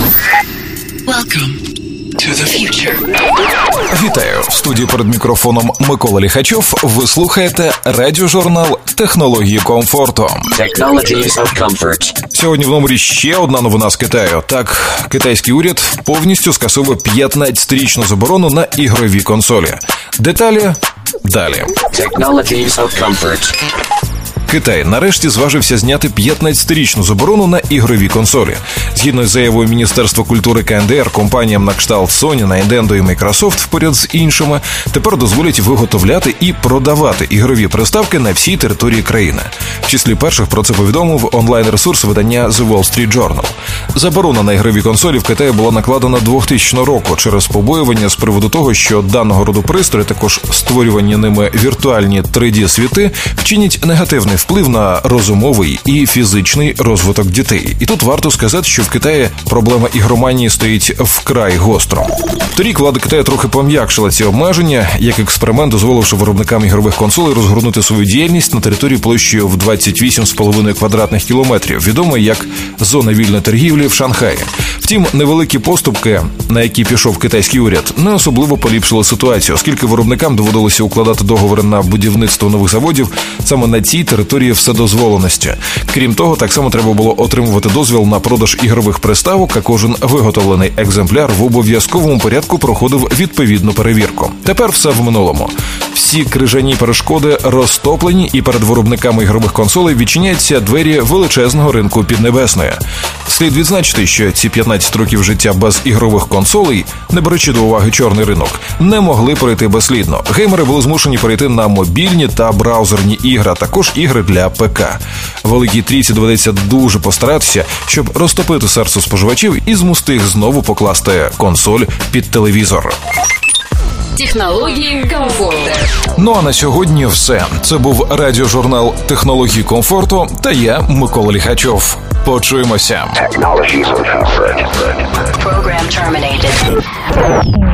Welcome to the future. Вітаю! В студії перед мікрофоном Микола Ліхачов. Ви слухаєте радіожурнал «Технології комфорту». Technologies of Comfort. Сьогодні в номері ще одна новина з Китаю. Так, китайський уряд повністю скасовує 15-річну заборону на ігрові консолі. Деталі далі. Technologies of Comfort. Китай нарешті зважився зняти 15-річну заборону на ігрові консолі. Згідно з заявою Міністерства культури КНДР, компаніям на кшталт Sony, Nintendo і Microsoft, поряд з іншими, тепер дозволять виготовляти і продавати ігрові приставки на всій території країни. В числі перших про це повідомив онлайн-ресурс видання The Wall Street Journal. Заборона на ігрові консолі в Китаї була накладена 2000 року через побоювання з приводу того, що даного роду пристрої, також створювані ними віртуальні 3D-світи, вчинять негативний вплив на розумовий і фізичний розвиток дітей. І тут варто сказати, що в Китаї проблема ігроманії стоїть вкрай гостро. Торік влада Китаю трохи пом'якшила ці обмеження, як експеримент, дозволивши виробникам ігрових консолей розгорнути свою діяльність на території площею в 28,5 квадратних кілометрів, відомої як зона вільної торгівлі в Шанхаї. Втім, невеликі поступки, на які пішов китайський уряд, не особливо поліпшили ситуацію, оскільки виробникам доводилося укладати договори на будівництво нових заводів саме на цій території вседозволеності. Крім того, так само треба було отримувати дозвіл на продаж ігрових приставок, а кожен виготовлений екземпляр в обов'язковому порядку проходив відповідну перевірку. Тепер все в минулому. Всі крижані перешкоди розтоплені, і перед виробниками ігрових консолей відчиняються двері величезного ринку Піднебесної. Слід відзначити, що ці 15 років життя без ігрових консолей, не беручи до уваги чорний ринок, не могли пройти безслідно. Геймери були змушені перейти на мобільні та браузерні ігри, а також ігри для ПК. Великій трійці доведеться дуже постаратися, щоб розтопити серце споживачів і змусити їх знову покласти консоль під телевізор. Технології комфорту. Ну а на сьогодні все. Це був радіожурнал «Технології комфорту» та я, Микола Ліхачов. Почуємося. Technologies of Comfort. Program terminated.